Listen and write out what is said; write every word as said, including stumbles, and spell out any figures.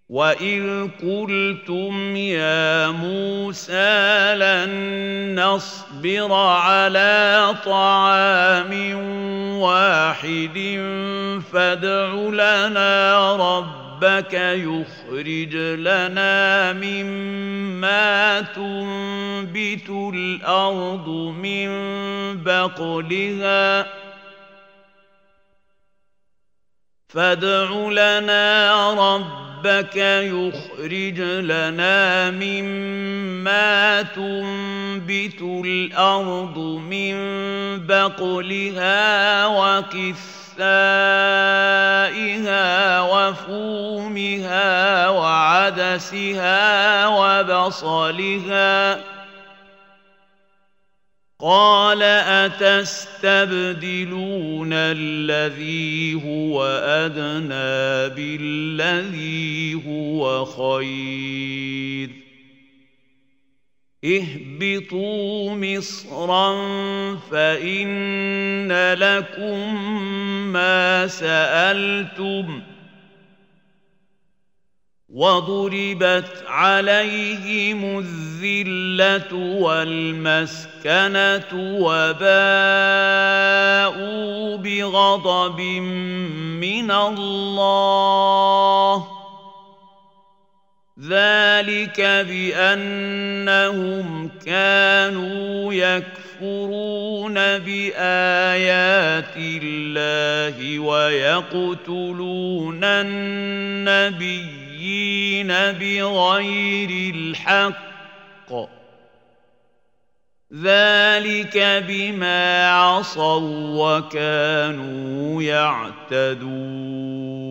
وَإِذْ قُلْتُمْ يَا مُوسَىٰ لَن نَّصْبِرَ عَلَىٰ طَعَامٍ وَاحِدٍ فَادْعُ لَنَا رَبَّكَ يُخْرِجْ لَنَا مِمَّا تُنبِتُ الْأَرْضُ مِن بَقْلِهَا فادع لنا ربك يخرج لنا مما تنبت الأرض من بقلها وقثائها وفومها وعدسها وبصلها قال أتستبدلون الذي هو أدنى بالذي هو خير اهبطوا مصرا فإن لكم ما سألتم وضربت عليهم الذلة والمسكنة وباءوا بغضب من الله ذلك بأنهم كانوا يكفرون بآيات الله ويقتلون النبي بغير الحق ذلك بما عصوا وكانوا يعتدون